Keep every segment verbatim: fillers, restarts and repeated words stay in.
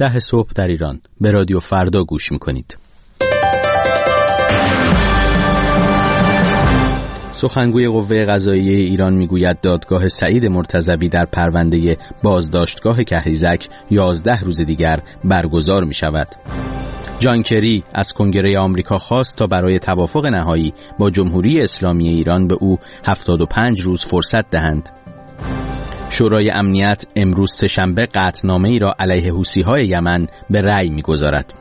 ده صبح در ایران به رادیو فردا گوش میکنید. سخنگوی قوه قضاییه ایران میگوید دادگاه سعید مرتضوی در پرونده بازداشتگاه کهریزک یازده روز دیگر برگزار می شود. جان کری از کنگره آمریکا خواست تا برای توافق نهایی با جمهوری اسلامی ایران به او هفتاد و پنج روز فرصت دهند. شورای امنیت امروز سه‌شنبه قطعنامه‌ای را علیه حوثی‌های یمن به رأی می‌گذارد.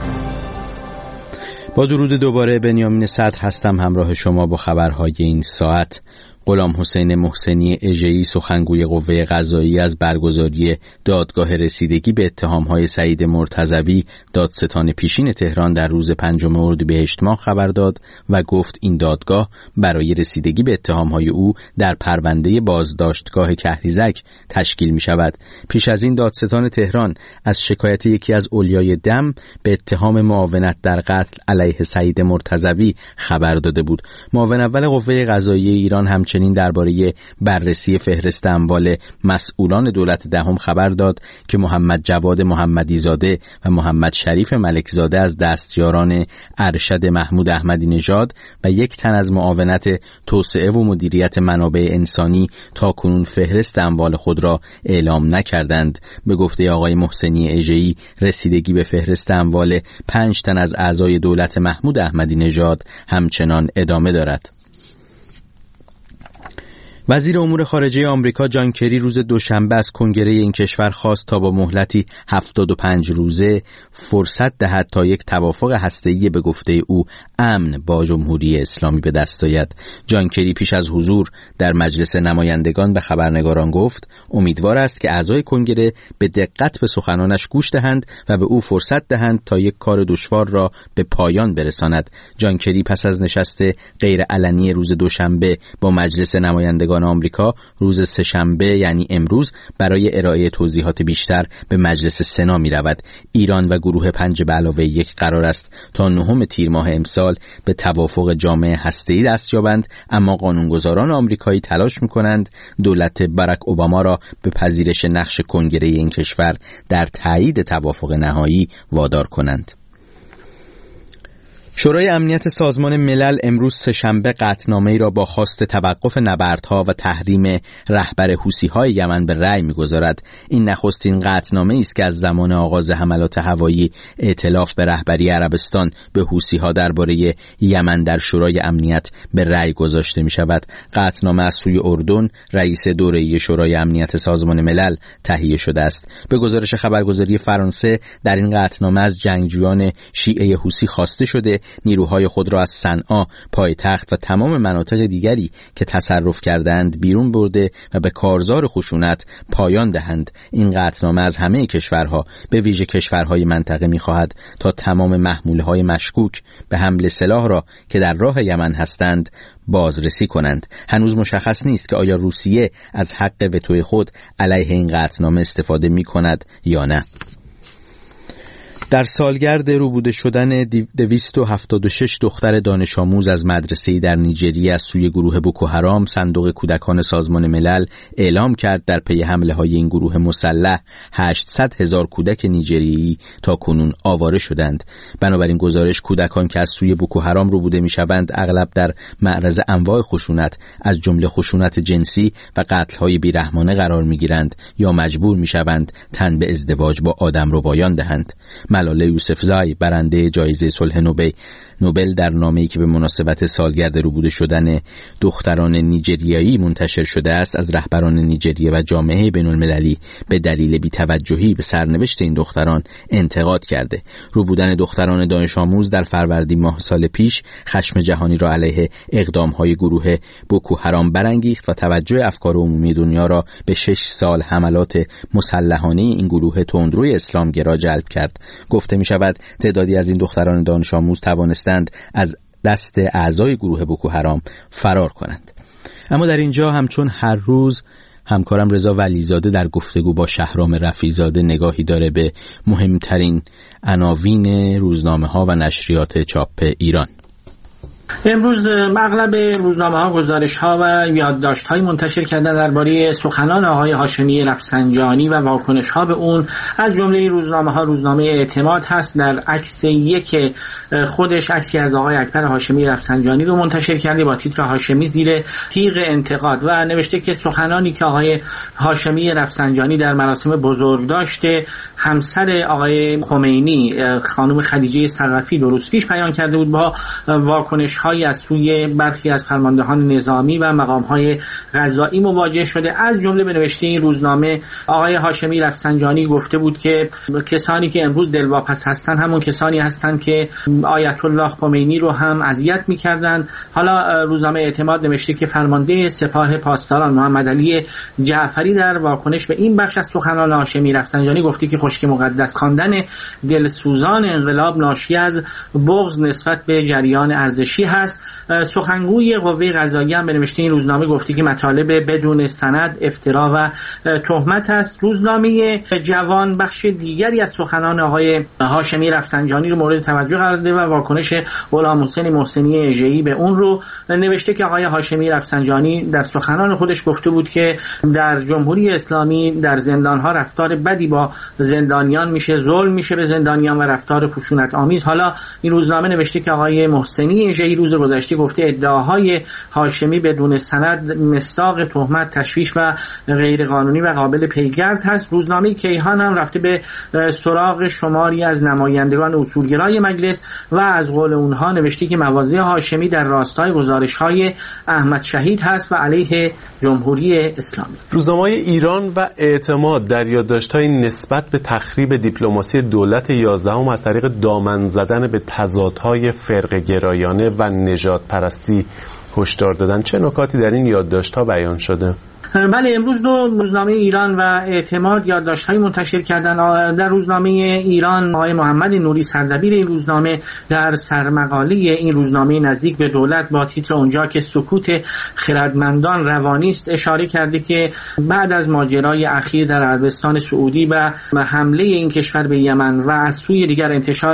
با درود دوباره، بنیامین صدر هستم همراه شما با خبرهای این ساعت. غلام حسین محسنی اژه‌ای سخنگوی قوه قضاییه از برگزاری دادگاه رسیدگی به اتهام‌های سعید مرتضوی دادستان پیشین تهران در روز پنجم اردیبهشت ماه خبر داد و گفت این دادگاه برای رسیدگی به اتهام‌های او در پرونده بازداشتگاه کهریزک تشکیل می‌شود. پیش از این دادستان تهران از شکایت یکی از اولیای دم به اتهام معاونت در قتل علیه سعید مرتضوی خبر داده بود. معاون اول قوه قضاییه ایران هم چنین درباره بررسی فهرست اموال مسئولان دولت دهم خبر داد که محمد جواد محمدی زاده و محمد شریف ملک زاده از دستیاران ارشد محمود احمدی نژاد و یک تن از معاونت توسعه و مدیریت منابع انسانی تا کنون فهرست اموال خود را اعلام نکردند. به گفته آقای محسنی اژه‌ای رسیدگی به فهرست اموال پنج تن از اعضای دولت محمود احمدی نژاد همچنان ادامه دارد. وزیر امور خارجه آمریکا جان کری روز دوشنبه از کنگره این کشور خواست تا با مهلتی هفتاد و پنج روزه فرصت دهد تا یک توافق هسته‌ای به گفته او امن با جمهوری اسلامی به دست آید. جان کری پیش از حضور در مجلس نمایندگان به خبرنگاران گفت امیدوار است که اعضای کنگره به دقت به سخنانش گوش دهند و به او فرصت دهند تا یک کار دشوار را به پایان برساند. جان کری پس از نشست غیر علنی روز دوشنبه با مجلس نمایندگان آمریکا روز سه‌شنبه یعنی امروز برای ارائه توضیحات بیشتر به مجلس سنا می رود. ایران و گروه پنج به علاوه یک قرار است تا نهم تیر ماه امسال به توافق جامع هسته‌ای دست یابند، اما قانونگذاران آمریکایی تلاش می کنند دولت باراک اوباما را به پذیرش نقش کنگره این کشور در تایید توافق نهایی وادار کنند. شورای امنیت سازمان ملل امروز سه‌شنبه قطعنامه‌ای را با خواست توقف نبردها و تحریم رهبر حوثی‌های یمن به رأی می‌گذارد. این نخستین قطعنامه‌ای است که از زمان آغاز حملات هوایی ائتلاف به رهبری عربستان به حوثی‌ها درباره یمن در شورای امنیت به رأی گذاشته می‌شود. قطعنامه از سوی اردن، رئیس دوره‌ای شورای امنیت سازمان ملل، تهیه شده است. به گزارش خبرگزاری فرانسه در این قطعنامه از جنگجویان شیعه حوثی خواسته شده نیروهای خود را از صنعا، پایتخت و تمام مناطق دیگری که تصرف کردند بیرون برده و به کارزار خشونت پایان دهند. این قطعنامه از همه کشورها به ویژه کشورهای منطقه می‌خواهد تا تمام محموله‌های مشکوک به حمل سلاح را که در راه یمن هستند بازرسی کنند. هنوز مشخص نیست که آیا روسیه از حق وتوی خود علیه این قطعنامه استفاده می‌کند یا نه. در سالگرد روبوده شدن دویست و هفتاد و شش دختر دانش آموز از مدرسه‌ای در نیجریه از سوی گروه بوکو حرام، صندوق کودکان سازمان ملل اعلام کرد در پی حمله‌های این گروه مسلح هشتصد هزار کودک نیجریه‌ای تا کنون آواره شدند. بنابراین گزارش کودکان که از سوی بوکو حرام روبوده می‌شوند اغلب در معرض انواع خشونت از جمله خشونت جنسی و قتل‌های بی‌رحمانه قرار می‌گیرند یا مجبور می‌شوند تن به ازدواج با آدمربایان دهند. ملاله یوسفزای برنده جایزه صلح نوبل نوبل در نامه‌ای که به مناسبت سالگرد روبوده شدن دختران نیجریایی منتشر شده است از رهبران نیجریه و جامعه بین‌المللی به دلیل بی‌توجهی به سرنوشت این دختران انتقاد کرده. روبودن دختران دانش آموز در فروردین ماه سال پیش خشم جهانی را علیه اقدام‌های گروه بوکو حرام برانگیخت و توجه افکار عمومی دنیا را به شش سال حملات مسلحانه این گروه تندروی اسلامگرا جلب کرد. گفته می‌شود تعدادی از این دختران دانش آموز توانستند از دست اعضای گروه بوکو حرام فرار کنند. اما در اینجا همچون هر روز همکارم رضا ولیزاده در گفتگو با شهرام رفیع‌زاده نگاهی داره به مهمترین عناوین روزنامه‌ها و نشریات چاپ ایران. امروز اغلب روزنامه‌ها گزارش‌ها و یادداشت‌های منتشر کردن درباره سخنان آقای هاشمی رفسنجانی و واکنش‌ها به اون. از جمله روزنامه‌ها روزنامه اعتماد هست، در عکس یک خودش عکسی از آقای اکبر هاشمی رفسنجانی رو منتشر کرده با تیتر هاشمی زیر تیغ انتقاد و نوشته که سخنانی که آقای هاشمی رفسنجانی در مراسم بزرگ داشته همسر آقای خمینی خانم خدیجه ثقفی دو روز پیش بیان کرده بود، با واکنش‌های از سوی برخی از فرماندهان نظامی و مقام‌های قضایی مواجه شده. از جمله به نوشته این روزنامه آقای هاشمی رفسنجانی گفته بود که کسانی که امروز دلواپس هستن همون کسانی هستند که آیت الله خمینی رو هم اذیت می‌کردند. حالا روزنامه اعتماد نوشته که فرمانده سپاه پاسداران محمد علی جعفری در واکنش به این بخش از سخنان هاشمی رفسنجانی گفته که خشک مقدس خواندن دلسوزان انقلاب ناشی از بغض نسبت به جریان ارزشی هست. سخنگوی قوه قضاییه هم به نوشته این روزنامه گفته که مطالب بدون سند افترا و تهمت است. روزنامه جوان بخش دیگری از سخنان آقای هاشمی رفسنجانی رو مورد توجه قرار داده و واکنش غلام حسین محسنی اژه‌ای به اون رو نوشته که آقای هاشمی رفسنجانی در سخنان خودش گفته بود که در جمهوری اسلامی در زندان‌ها رفتار بدی با زندانیان میشه، ظلم میشه به زندانیان و رفتار خشونت آمیز. حالا این روزنامه نوشته که آقای محسنی اژه‌ای روز گذشته گفته ادعاهای هاشمی بدون سند مصداق تهمت، تشویش و غیر قانونی و قابل پیگرد هست. روزنامه کیهان هم رفته به سراغ شماری از نمایندگان اصولگرای مجلس و از قول اونها نوشته که مواضع هاشمی در راستای گزارش‌های احمد شهید هست و علیه جمهوری اسلامی. روزنامه‌های ایران و اعتماد در یادداشت‌های نسبت به تخریب دیپلماسی دولت یازدهم از طریق دامن زدن به تضادهای فرقه‌گرایانه و نژاد پرستی هشدار دادن. چه نکاتی در این یادداشت‌ها بیان شده؟ بله، امروز دو روزنامه ایران و اعتماد یادداشت‌های منتشر کردن. در روزنامه ایران آقای محمد نوری سردبیر این روزنامه در سرمقاله این روزنامه نزدیک به دولت با تیتر اونجا که سکوت خردمندان روانی است اشاره کرده که بعد از ماجرای اخیر در عربستان سعودی و حمله این کشور به یمن و از سوی دیگر انتشار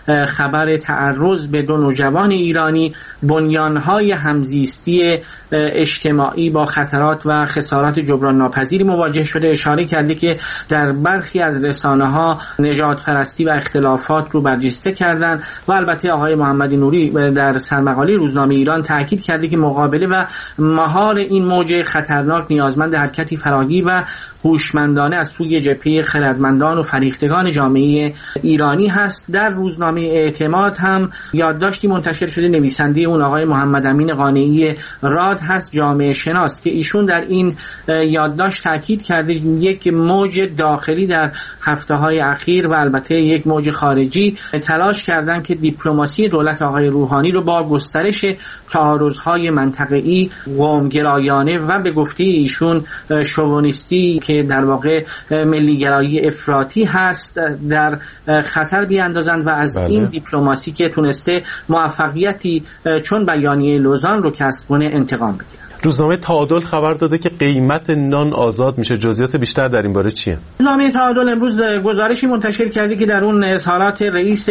خبر تعرض به دو نوجوان ایرانی، بنیان‌های همزیستی اجتماعی با خطرات و خسارات جبران ناپذیری مواجه شده. اشاره کرده که در برخی از رسانه‌ها نژاد پرستی و اختلافات رو برجسته کردند و البته آقای محمد نوری در سرمقاله روزنامه ایران تاکید کرده که مقابله و مهار این موج خطرناک نیازمند حرکتی فراگیر و هوشمندانه از سوی جبهه خردمندان و فریختگان جامعه ایرانی هست. در روزنامه اعتماد هم یادداشتی منتشر شده، نویسنده اون آقای محمد امین قانعی راد هست، جامعه شناس، که ایشون در این یادداشت تاکید کرده یک موج داخلی در هفته‌های اخیر و البته یک موج خارجی تلاش کردن که دیپلماسی دولت آقای روحانی رو با گسترش تعارض‌های منطقه‌ای قوم‌گرایانه و به گفته ایشون شوونیستی که در واقع ملی‌گرایی افراطی هست در خطر بیاندازند و از بله. این دیپلماسی که تونسته موفقیتی چون بیانیه لوزان رو کسب کنه انتقام بگیره. روزنامه تعادل خبر داده که قیمت نان آزاد میشه. جزئیات بیشتر در این باره چیه؟ روزنامه تعادل امروز گزارشی منتشر کرده که در اون اظهارات رئیس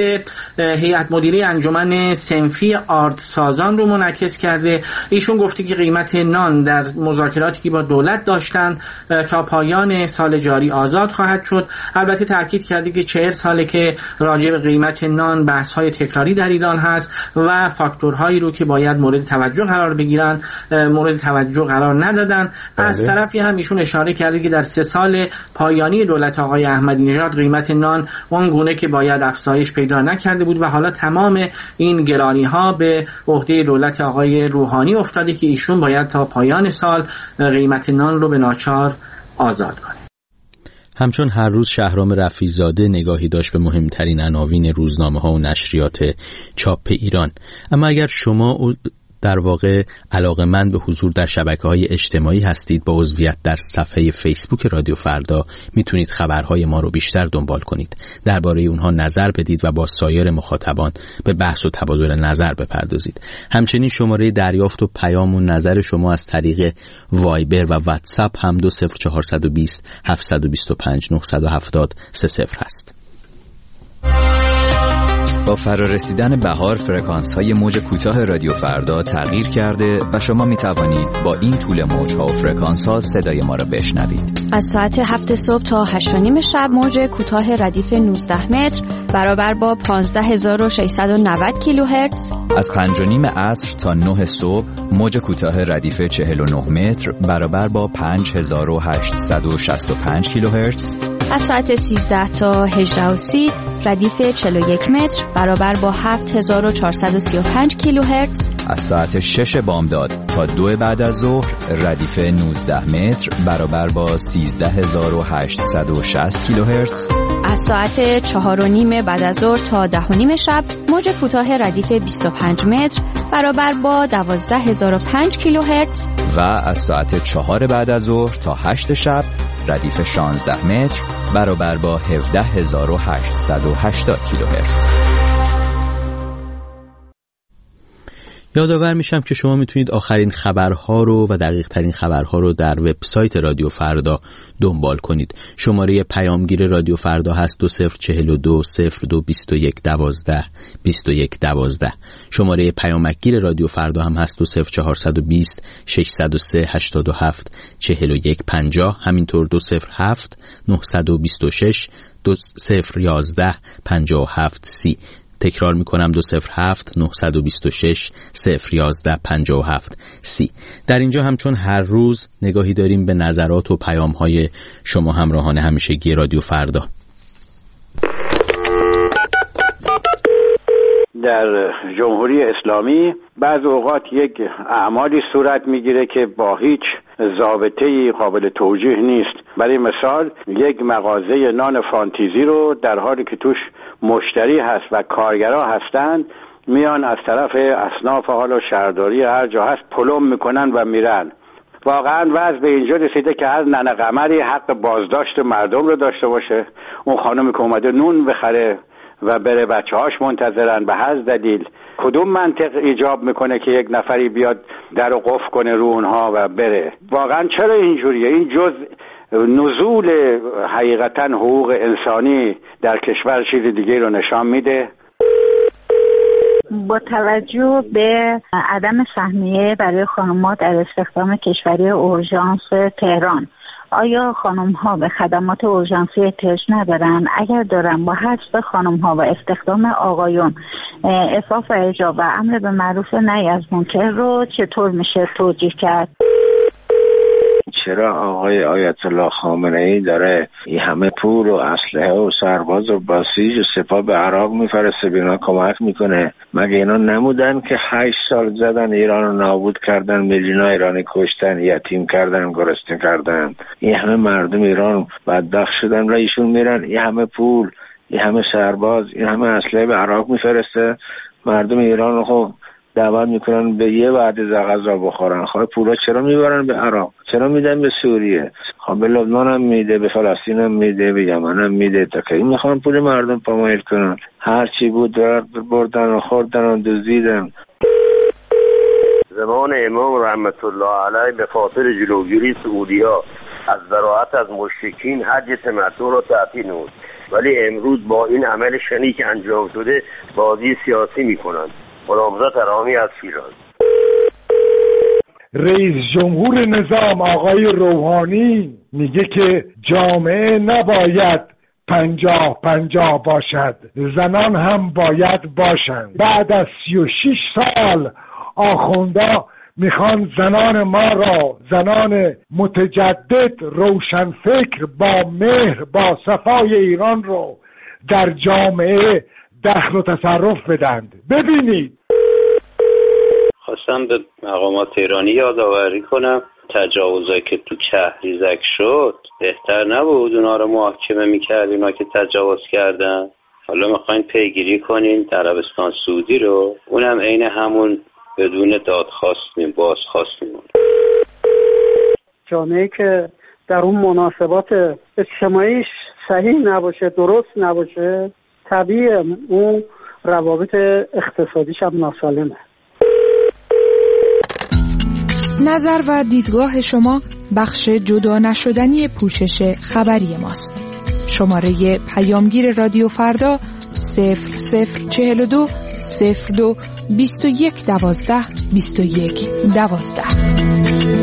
هیئت مدیره انجمن صنفی آردسازان رو منعکس کرده. ایشون گفته که قیمت نان در مذاکراتی که با دولت داشتن تا پایان سال جاری آزاد خواهد شد. البته تاکید کرده که چهل ساله که راجع به قیمت نان بحث‌های تکراری در ایران هست و فاکتورهایی رو که باید مورد توجه قرار بگیرن مورد توجه قرار ندادن. بله. از طرفی هم ایشون اشاره کرده که در سه سال پایانی دولت آقای احمدی نژاد قیمت نان اون گونه که باید افزایش پیدا نکرده بود و حالا تمام این گرانی ها به عهده دولت آقای روحانی افتاده که ایشون باید تا پایان سال قیمت نان رو به ناچار آزاد کنه. همچون هر روز شهرام رفیع‌زاده نگاهی داشت به مهمترین عناوین روزنامه‌ها و نشریات چاپ ایران. اما اگر شما در واقع علاقه‌مند به حضور در شبکه‌های اجتماعی هستید، با عضویت در صفحه فیسبوک رادیو فردا میتونید خبرهای ما رو بیشتر دنبال کنید، درباره اونها نظر بدید و با سایر مخاطبان به بحث و تبادل نظر بپردازید. همچنین شماره دریافت و پیام و نظر شما از طریق وایبر و واتساپ هم دو صفر چهار دو صفر هفت دو پنج نه هفت صفر سه صفر هست. با فرارسیدن بهار فرکانس‌های موج کوتاه رادیو فردا تغییر کرده و شما می توانید با این طول موج‌ها و فرکانس‌ها صدای ما را بشنوید. از ساعت هفت صبح تا هشت و نیم شب موج کوتاه ردیف نوزده متر برابر با پانزده هزار و ششصد و نود کیلوهرتز. از پنج و نیم عصر تا نه صبح موج کوتاه ردیف چهل و نه متر برابر با پنج هزار و هشتصد و شصت و پنج کیلوهرتز. از ساعت سیزده تا هجده و سی ردیف چهل و یک متر برابر با هفت هزار و چهارصد و سی و پنج کیلوهرتز. از ساعت شش بامداد تا دو بعد از ظهر ردیف نوزده متر برابر با سیزده هزار و هشتصد و شصت کیلوهرتز. از ساعت چهار و نیم بعد از ظهر تا ده و نیم شب موج کوتاه ردیف بیست و پنج متر برابر با دوازده هزار و پنج کیلوهرتز. و از ساعت چهار بعد از ظهر تا هشت شب ردیف شانزده متر برابر با هفده هزار و هشتصد و هشتاد کیلوهرتز. یادآور میشم که شما میتونید آخرین خبرها رو و دقیق ترین خبرها رو در وبسایت رادیو فردا دنبال کنید. شماره پیامگیر رادیو فردا هست دو صفر چهل و دو صفر دو بیست و یک دوازده بیست و یک دوازده. شماره پیامکگیر رادیو فردا هم هست دو صفر چهارصد و بیست ششصد و سه هشتاد و هفت چهل و یک پنجاه. همینطور دو صفر هفت نهصد و بیست و شش دو صفر یازده پنجاه و هفت سی. تکرار میکنم دو صفر هفت نهصد و بیست و شش صفر یازده پنجاه و هفت سی. در اینجا همچون هر روز نگاهی داریم به نظرات و پیام‌های شما همراهان همیشگی رادیو فردا. در جمهوری اسلامی بعض اوقات یک اعمالی صورت میگیره که با هیچ ضابطه‌ای قابل توجیه نیست. برای مثال یک مغازه نان فانتزی رو در حالی که توش مشتری هست و کارگرها هستند میان از طرف اصناف حالا شهرداری هر جا هست پلم میکنن و میرن. واقعا وضع به اینجا رسیده که هر ننه قمری حق بازداشت مردم رو داشته باشه. اون خانمی که اومده نون بخره و بره بچه‌هاش منتظرن به هر دلیل، کدوم منطق ایجاب میکنه که یک نفری بیاد در رو قفل کنه رو اونها و بره؟ واقعا چرا اینجوریه؟ این جز نزول حقیقتا حقوق انسانی در کشور چیز دیگه رو نشان میده. با توجه به عدم سهمیه برای خانم‌ها در استخدام کشوری اورژانس تهران، آیا خانم‌ها به خدمات اورژانسی احتیاج ندارن؟ اگر دارن، با حذف خانم‌ها و استخدام آقایون عفاف و حجاب و امر به معروف نهی از منکر رو چطور میشه توجیه کرد؟ چرا آقای آیت الله خامنه‌ای داره این همه پول و اسلحه و سرباز و بسیج و سپاه به عراق میفرسته، به اینا کمک میکنه؟ مگه اینا نمودن که هشت سال زدن ایران رو نابود کردن، میلیون ایرانی کشتن، یتیم کردن، گرسنه کردن؟ این همه مردم ایران بدبخت شدن و ایشون میرن این همه پول، این همه سرباز، این همه اسلحه به عراق میفرسته. مردم ایران رو خب دعوت میکنن به یه وعده غذا بخورن. خب پولا چرا میبرن به عراق؟ چرا میدن به سوریه؟ خب به لبنان هم میده، به فلسطین هم میده، به یمن هم میده. تا کی میخوان پول مردم پامایل کنن؟ هر چی بود بردن و خوردن و دزدیدن. زمان امام رحمت الله علیه به خاطر جلوگیری سعودی‌ها از زراعت از مشرکین حج تمتع را تعطیل نمود، ولی امروز با این عمل شنی که انجام شده بازی سیاسی میکنند. غلامرضا ترحمی از شیراز. رئیس جمهور نظام آقای روحانی میگه که جامعه نباید پنجاه پنجاه باشد، زنان هم باید باشند. بعد از سی و شش سال آخوندا میخوان زنان ما را، زنان متجدد روشنفکر با مهر با صفای ایران رو در جامعه دخل و تصرف بدند. ببینید، خواستم به مقامات ایرانی یادآوری کنم تجاوزایی که تو کهریزک شد بهتر نبود اونا رو محاکمه میکرد، اونا که تجاوز کردن؟ حالا میخواین پیگیری کنین در عربستان سعودی رو، اونم عین همون بدون دادخواست میم بازخواست میمونه. جامعه که در اون مناسبات اجتماعیش صحیح نباشه، درست نباشه، طبیعه اون روابط اقتصادیش هم ناسالمه. نظر و دیدگاه شما بخش جدا نشدنی پوشش خبری ماست. شماره پیامگیر رادیو فردا صفر صفر چهل و دو صفر دو بیست و یک دوازده بیست و یک دوازده.